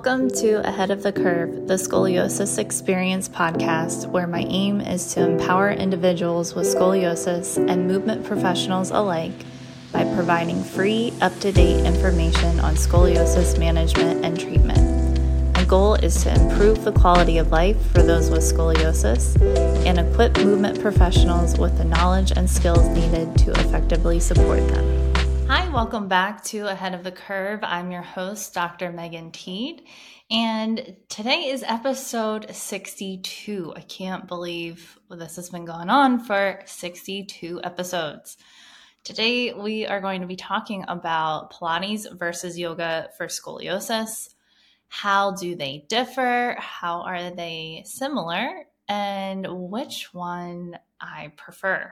Welcome to Ahead of the Curve, the Scoliosis Experience podcast, where my aim is to empower individuals with scoliosis and movement professionals alike by providing free, up-to-date information on scoliosis management and treatment. My goal is to improve the quality of life for those with scoliosis and equip movement professionals with the knowledge and skills needed to effectively support them. Hi, welcome back to Ahead of the Curve. I'm your host, Dr. Megan Teed, and today is episode 62. I can't believe this has been going on for 62 episodes. Today, we are going to be talking about Pilates versus yoga for scoliosis. How do they differ? How are they similar? And which one I prefer.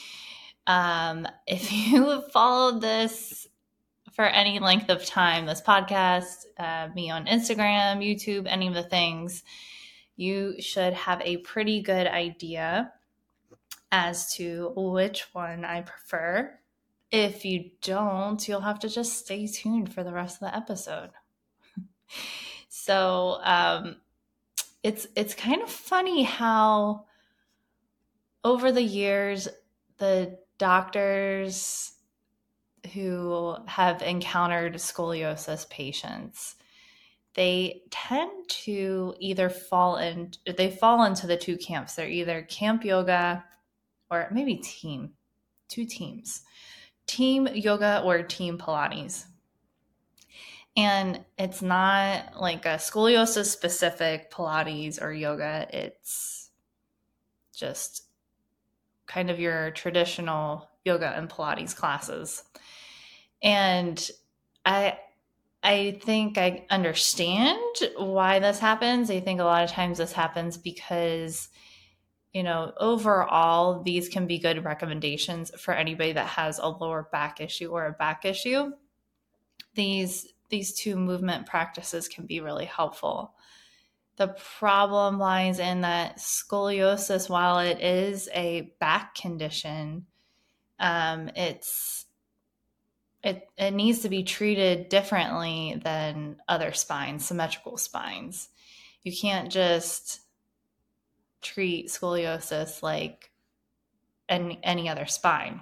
If you have followed this for any length of time, this podcast, me on Instagram, YouTube, any of the things, you should have a pretty good idea as to which one I prefer. If you don't, you'll have to just stay tuned for the rest of the episode. So, it's kind of funny how over the years, the doctors who have encountered scoliosis patients, they tend to either fall into the two camps. They're either camp yoga or maybe two teams, team yoga or team Pilates. And it's not like a scoliosis specific Pilates or yoga. It's just kind of your traditional yoga and Pilates classes. And I think I understand why this happens. I think a lot of times this happens because, overall, these can be good recommendations for anybody that has a lower back issue or a back issue. These two movement practices can be really helpful. The problem lies in that scoliosis, while it is a back condition, it needs to be treated differently than other spines, symmetrical spines. You can't just treat scoliosis like any other spine.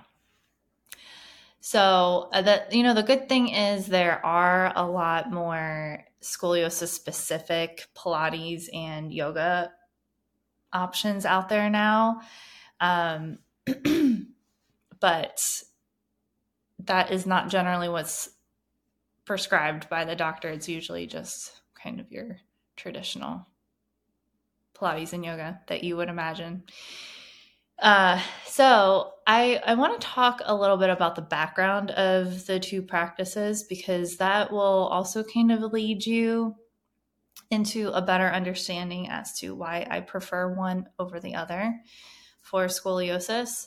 So the good thing is there are a lot more scoliosis specific Pilates and yoga options out there now. But that is not generally what's prescribed by the doctor. It's usually just kind of your traditional Pilates and yoga that you would imagine. So I want to talk a little bit about the background of the two practices, because that will also kind of lead you into a better understanding as to why I prefer one over the other for scoliosis.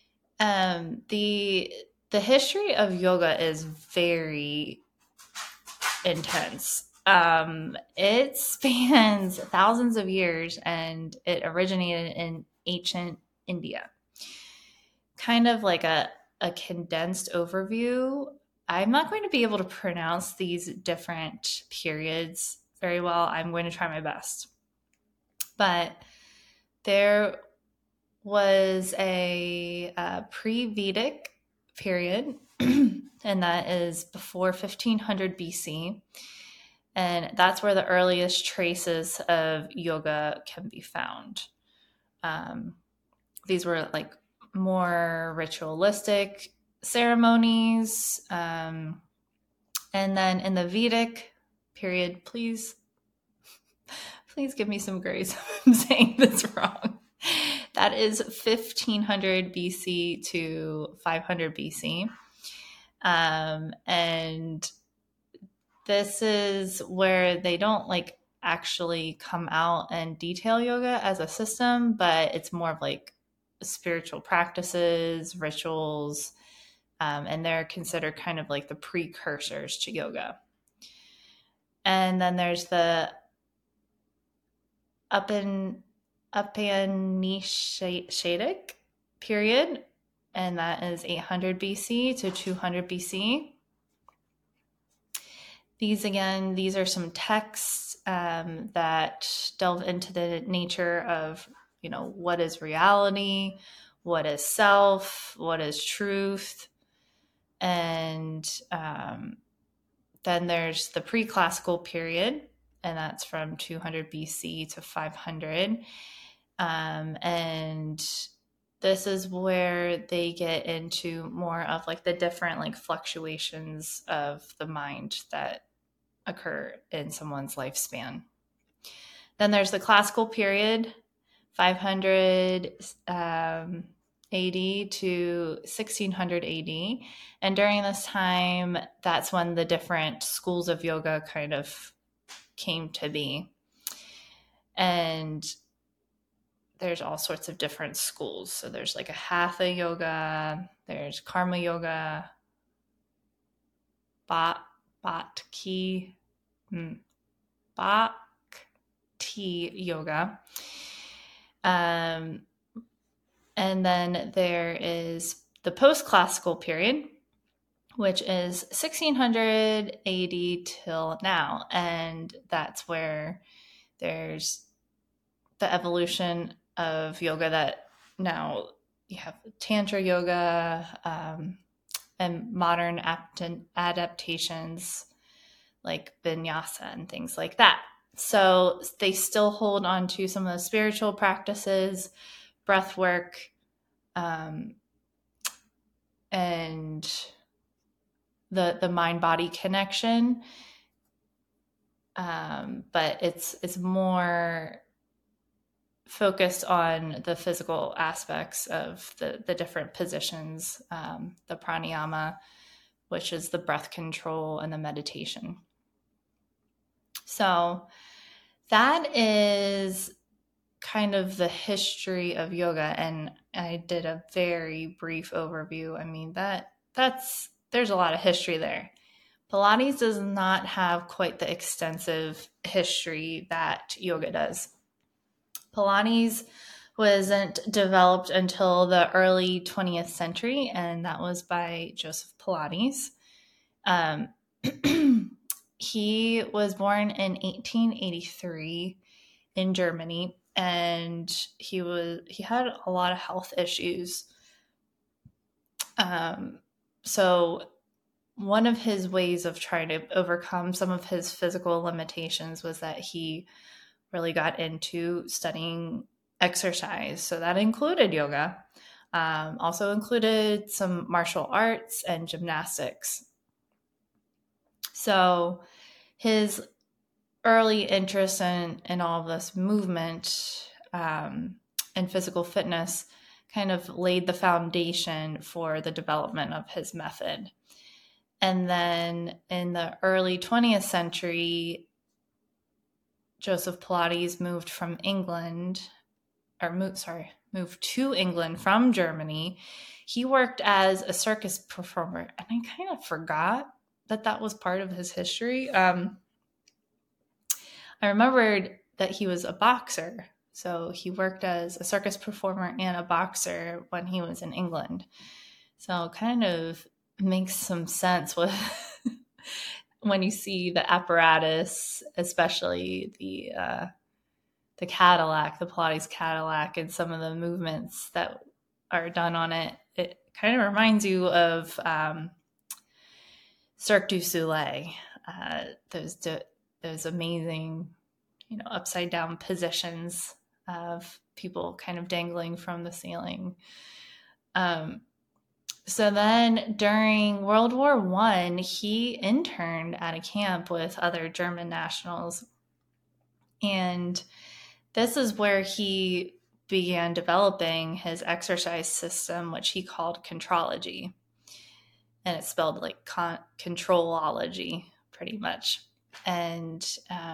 The history of yoga is very intense. It spans thousands of years, and it originated in ancient India. Kind of like a condensed overview. I'm not going to be able to pronounce these different periods very well. I'm going to try my best. But there was a pre-Vedic period, and that is before 1500 BC. And that's where the earliest traces of yoga can be found. These were like more ritualistic ceremonies. And then in the Vedic period, please give me some grace if I'm saying this wrong. That is 1500 BC to 500 BC. And this is where they don't actually come out and detail yoga as a system, but it's more of like spiritual practices, rituals, and they're considered kind of like the precursors to yoga. And then there's the Upanishadic period, and that is 800 BC to 200 BC. These are some texts that delve into the nature of, what is reality, what is self, what is truth. And then there's the pre-classical period, and that's from 200 BC to 500. And this is where they get into more of like the different like fluctuations of the mind that occur in someone's lifespan. Then there's the classical period, 500 AD to 1600 AD. And during this time, that's when the different schools of yoga kind of came to be. And there's all sorts of different schools. So there's like a Hatha yoga, there's Karma yoga, Bhakti yoga. And then there is the post-classical period, which is 1600 AD till now. And that's where there's the evolution of yoga that now you have Tantra yoga and modern adaptations like vinyasa and things like that. So they still hold on to some of the spiritual practices, breath work, and the mind-body connection. But it's more focused on the physical aspects of the different positions, the pranayama, which is the breath control, and the meditation. So that is kind of the history of yoga, and I did a very brief overview. I mean, there's a lot of history there. Pilates does not have quite the extensive history that yoga does. Pilates wasn't developed until the early 20th century, and that was by Joseph Pilates. He was born in 1883 in Germany, and he had a lot of health issues. So one of his ways of trying to overcome some of his physical limitations was that he really got into studying exercise. So that included yoga, also included some martial arts and gymnastics. So his early interest in all of this movement and physical fitness kind of laid the foundation for the development of his method. And then in the early 20th century, Joseph Pilates moved to England from Germany. He worked as a circus performer, and I kind of forgot that was part of his history. I remembered that he was a boxer. So he worked as a circus performer and a boxer when he was in England. So it kind of makes some sense with when you see the apparatus, especially the Cadillac, the Pilates Cadillac, and some of the movements that are done on it. It kind of reminds you of Cirque du Soleil, those amazing, upside down positions of people kind of dangling from the ceiling. So then during World War I, he interned at a camp with other German nationals. And this is where he began developing his exercise system, which he called Contrology. And it's spelled like controlology, pretty much. And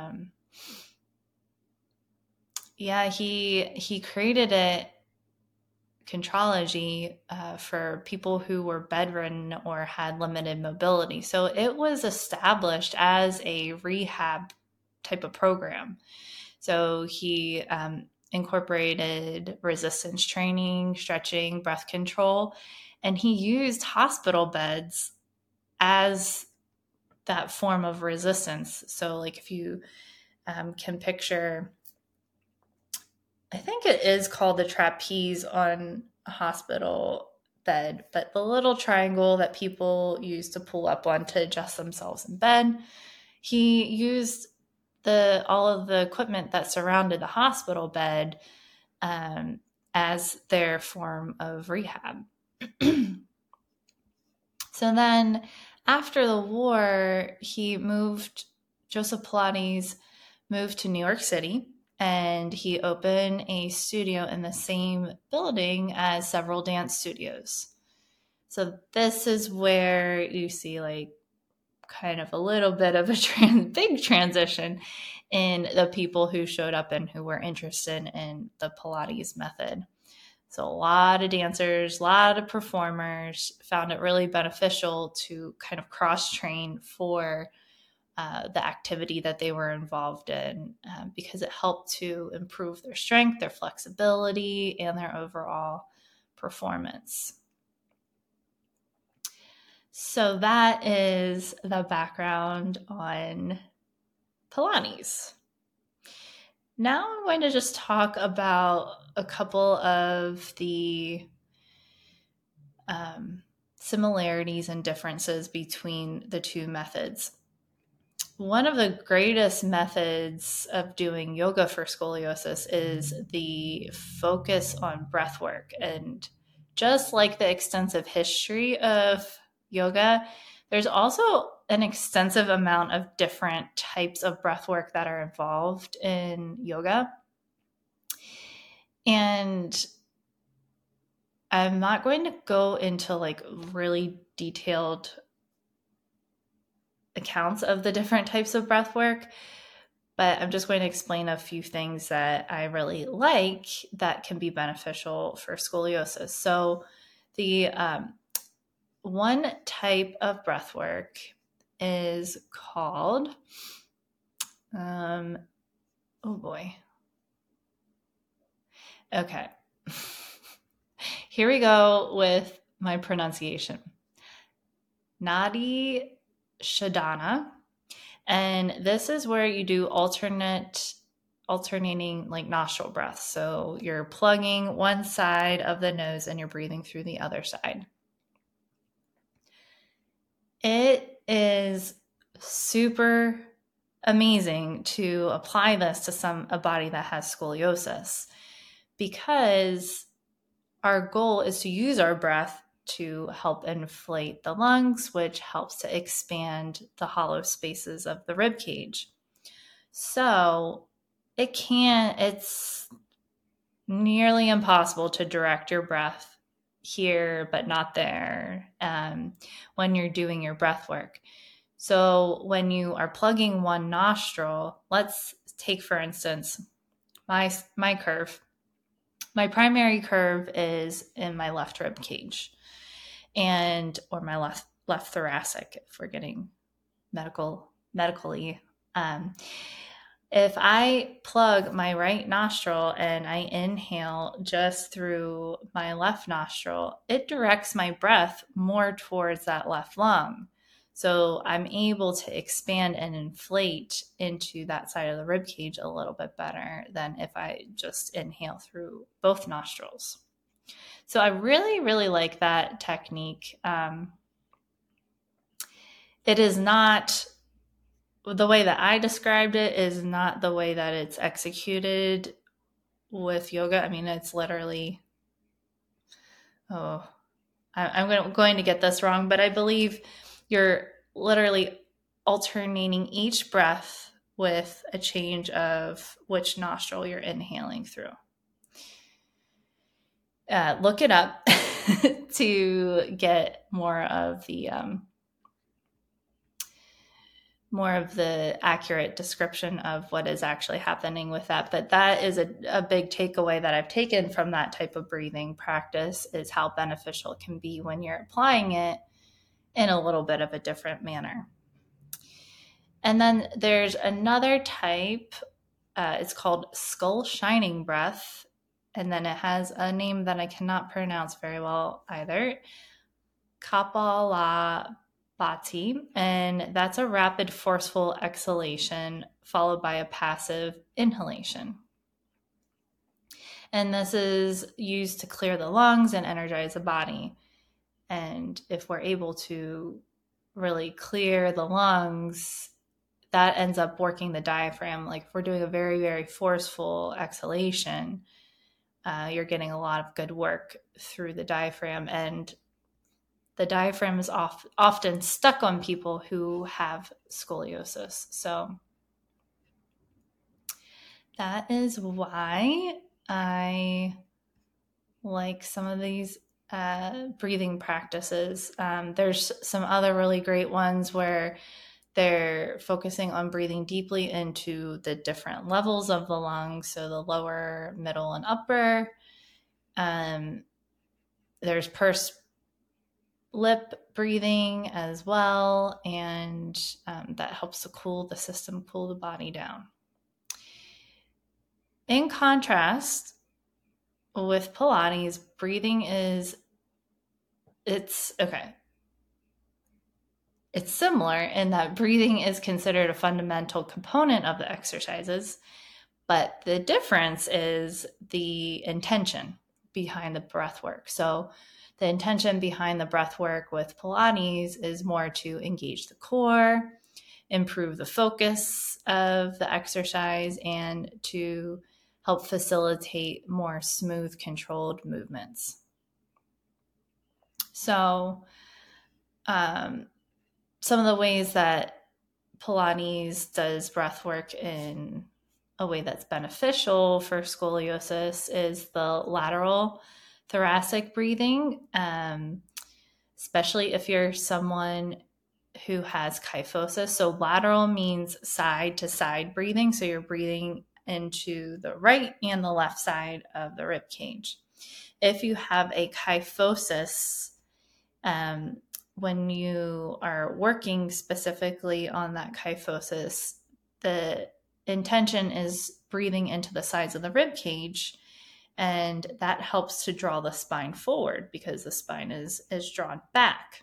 he created it, Contrology, for people who were bedridden or had limited mobility. So it was established as a rehab type of program. So he incorporated resistance training, stretching, breath control, and he used hospital beds as that form of resistance. So like if you can picture, I think it is called the trapeze on a hospital bed, but the little triangle that people use to pull up on to adjust themselves in bed, he used all of the equipment that surrounded the hospital bed as their form of rehab. So then after the war, Joseph Pilates moved to New York City, and he opened a studio in the same building as several dance studios. So this is where you see like kind of a little bit of a big transition in the people who showed up and who were interested in the Pilates method. So a lot of dancers, a lot of performers found it really beneficial to kind of cross-train for the activity that they were involved in because it helped to improve their strength, their flexibility, and their overall performance. So that is the background on Pilates. Now I'm going to just talk about a couple of the similarities and differences between the two methods. One of the greatest methods of doing yoga for scoliosis is the focus on breath work. And just like the extensive history of yoga, there's also an extensive amount of different types of breath work that are involved in yoga. And I'm not going to go into like really detailed accounts of the different types of breath work, but I'm just going to explain a few things that I really like that can be beneficial for scoliosis. So the one type of breath work is called, oh boy. Okay. Here we go with my pronunciation. Nadi Shodhana. And this is where you do alternating like nostril breaths. So you're plugging one side of the nose and you're breathing through the other side. It is super amazing to apply this to a body that has scoliosis because our goal is to use our breath to help inflate the lungs, which helps to expand the hollow spaces of the rib cage. So it's nearly impossible to direct your breath here, but not there when you're doing your breath work. So when you are plugging one nostril, let's take, for instance, my curve. My primary curve is in my left rib cage or my left thoracic, if we're getting medically. If I plug my right nostril and I inhale just through my left nostril, it directs my breath more towards that left lung. So I'm able to expand and inflate into that side of the rib cage a little bit better than if I just inhale through both nostrils. So I really, really like that technique. It is not, the way that I described it is not the way that it's executed with yoga. I mean, it's literally, I'm going to get this wrong, but I believe you're literally alternating each breath with a change of which nostril you're inhaling through. Look it up to get more of the accurate description of what is actually happening with that. But that is a big takeaway that I've taken from that type of breathing practice, is how beneficial it can be when you're applying it in a little bit of a different manner. And then there's another type, it's called skull shining breath. And then it has a name that I cannot pronounce very well either. Kapalabhati. Bati, and that's a rapid, forceful exhalation followed by a passive inhalation. And this is used to clear the lungs and energize the body. And if we're able to really clear the lungs, that ends up working the diaphragm. Like if we're doing a very, very forceful exhalation, you're getting a lot of good work through the diaphragm. And the diaphragm is often stuck on people who have scoliosis. So that is why I like some of these breathing practices. There's some other really great ones where they're focusing on breathing deeply into the different levels of the lungs, so the lower, middle, and upper. There's pursed lip breathing as well, and that helps to cool the system, cool the body down. In contrast, with Pilates, breathing it's similar in that breathing is considered a fundamental component of the exercises, but the difference is the intention behind the breath work. So the intention behind the breath work with Pilates is more to engage the core, improve the focus of the exercise, and to help facilitate more smooth, controlled movements. So some of the ways that Pilates does breath work in a way that's beneficial for scoliosis is the lateral thoracic breathing, especially if you're someone who has kyphosis. So lateral means side to side breathing. So you're breathing into the right and the left side of the rib cage. If you have a kyphosis, when you are working specifically on that kyphosis, the intention is breathing into the sides of the rib cage, and that helps to draw the spine forward because the spine is drawn back.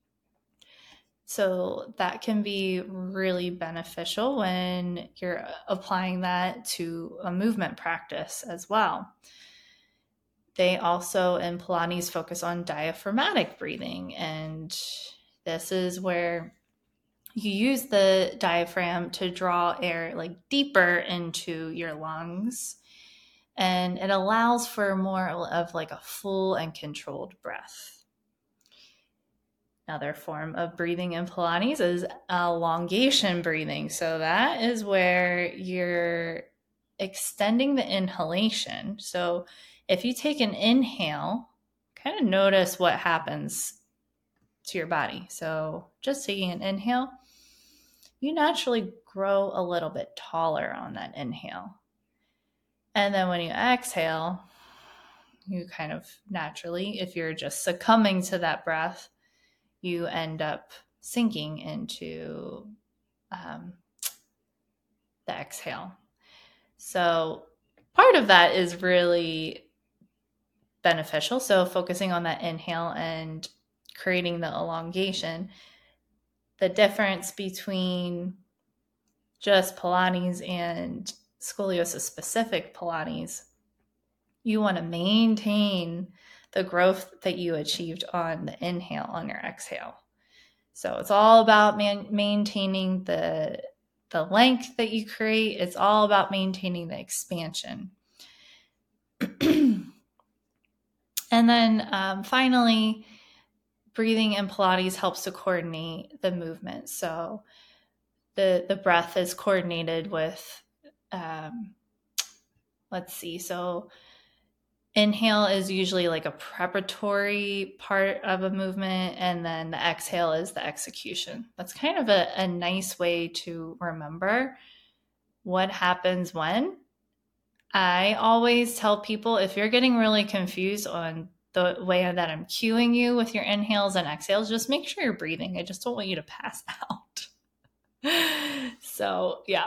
So that can be really beneficial when you're applying that to a movement practice as well. They also, in Pilates, focus on diaphragmatic breathing. And this is where you use the diaphragm to draw air like deeper into your lungs. And it allows for more of like a full and controlled breath. Another form of breathing in Pilates is elongation breathing. So that is where you're extending the inhalation. So if you take an inhale, kind of notice what happens to your body. So just taking an inhale, you naturally grow a little bit taller on that inhale. And then when you exhale, you kind of naturally, if you're just succumbing to that breath, you end up sinking into the exhale. So part of that is really beneficial. So focusing on that inhale and creating the elongation. The difference between just Pilates and scoliosis specific Pilates, you want to maintain the growth that you achieved on the inhale on your exhale. So it's all about maintaining the length that you create. It's all about maintaining the expansion. And then finally, breathing in Pilates helps to coordinate the movement. So the breath is coordinated with, let's see, so inhale is usually like a preparatory part of a movement, and then the exhale is the execution. That's kind of a nice way to remember what happens when. I always tell people, if you're getting really confused on the way that I'm cueing you with your inhales and exhales, just make sure you're breathing. I just don't want you to pass out. So, yeah.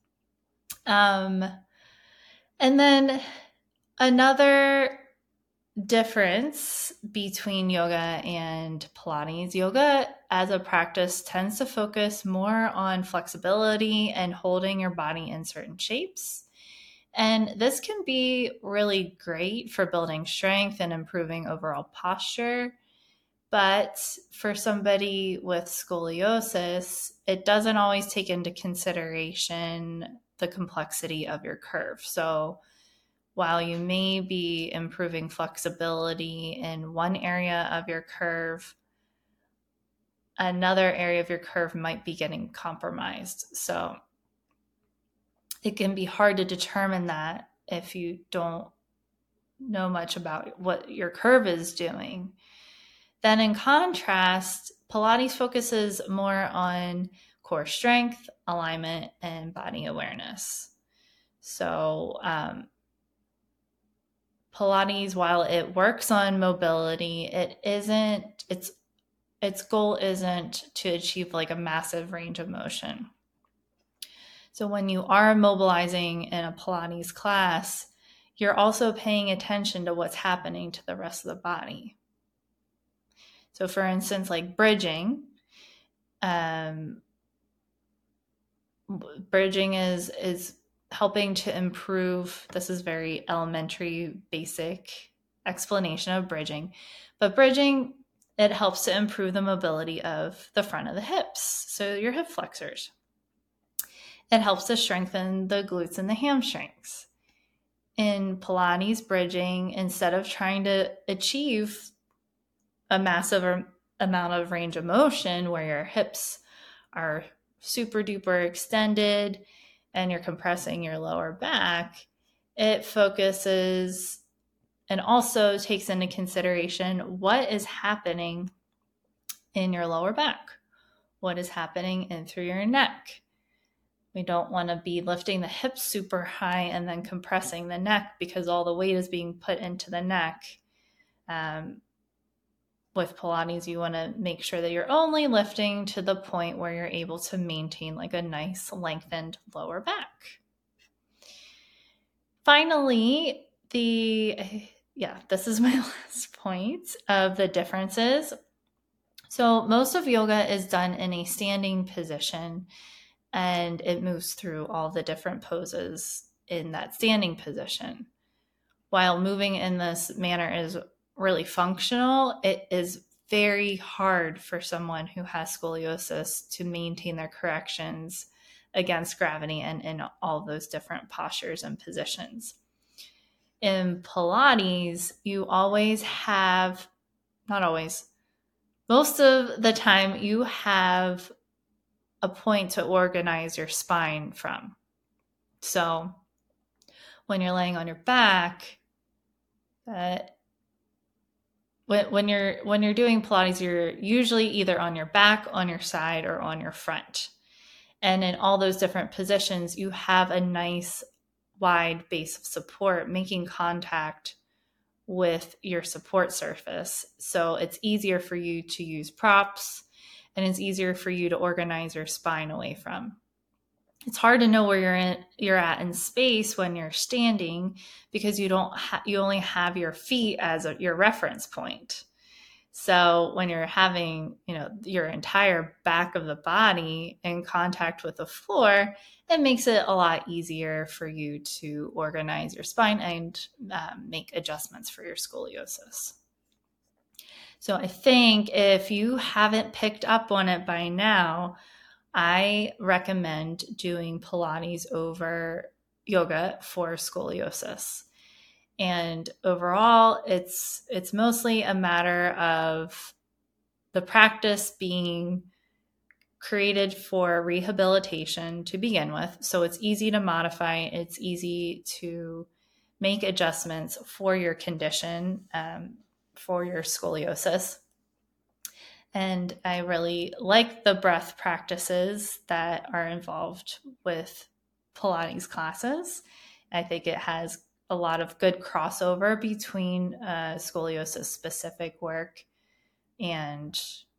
And then another difference between yoga and Pilates. Yoga as a practice tends to focus more on flexibility and holding your body in certain shapes. And this can be really great for building strength and improving overall posture. But for somebody with scoliosis, it doesn't always take into consideration the complexity of your curve. So while you may be improving flexibility in one area of your curve, another area of your curve might be getting compromised. So it can be hard to determine that if you don't know much about what your curve is doing. Then in contrast, Pilates focuses more on core strength, alignment, and body awareness. So Pilates, while it works on mobility, its goal isn't to achieve like a massive range of motion. So when you are mobilizing in a Pilates class, you're also paying attention to what's happening to the rest of the body. So for instance, like bridging is helping to improve. This is very elementary, basic explanation of bridging. But bridging, it helps to improve the mobility of the front of the hips, so your hip flexors. It helps to strengthen the glutes and the hamstrings. In Pilates bridging, instead of trying to achieve a massive amount of range of motion where your hips are super duper extended and you're compressing your lower back, it focuses and also takes into consideration what is happening in your lower back, what is happening in through your neck. We don't want to be lifting the hips super high and then compressing the neck because all the weight is being put into the neck. With Pilates, you want to make sure that you're only lifting to the point where you're able to maintain like a nice lengthened lower back. Finally, this is my last point of the differences. So most of yoga is done in a standing position, and it moves through all the different poses in that standing position. While moving in this manner is really functional, it is very hard for someone who has scoliosis to maintain their corrections against gravity and in all those different postures and positions. In Pilates, you always have, not always, most of the time you have a point to organize your spine from. So when you're laying on your back, when you're doing Pilates, you're usually either on your back, on your side, or on your front. And in all those different positions, you have a nice wide base of support, making contact with your support surface. So it's easier for you to use props, and it's easier for you to organize your spine away from. It's hard to know where you're at in space when you're standing because you only have your feet as your reference point. So when you're having, your entire back of the body in contact with the floor, it makes it a lot easier for you to organize your spine and make adjustments for your scoliosis. So I think if you haven't picked up on it by now, I recommend doing Pilates over yoga for scoliosis. And overall, it's mostly a matter of the practice being created for rehabilitation to begin with. So it's easy to modify. It's easy to make adjustments for your condition, for your scoliosis. And I really like the breath practices that are involved with Pilates classes. I think it has a lot of good crossover between scoliosis specific work and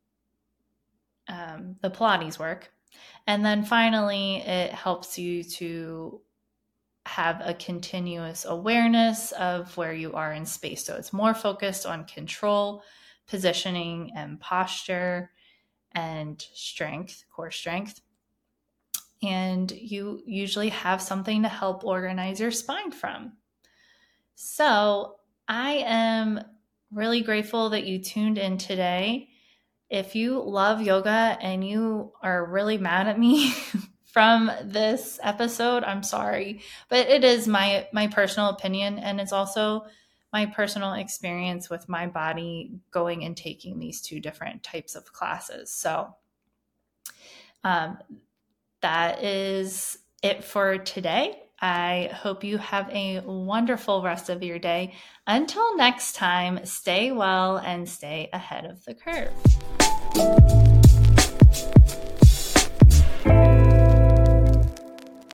the Pilates work. And then finally, it helps you to have a continuous awareness of where you are in space. So it's more focused on control, positioning, and posture and strength, core strength. And you usually have something to help organize your spine from. So I am really grateful that you tuned in today. If you love yoga and you are really mad at me from this episode, I'm sorry, but it is my personal opinion, and it's also my personal experience with my body going and taking these two different types of classes. So that is it for today. I hope you have a wonderful rest of your day. Until next time, stay well and stay ahead of the curve.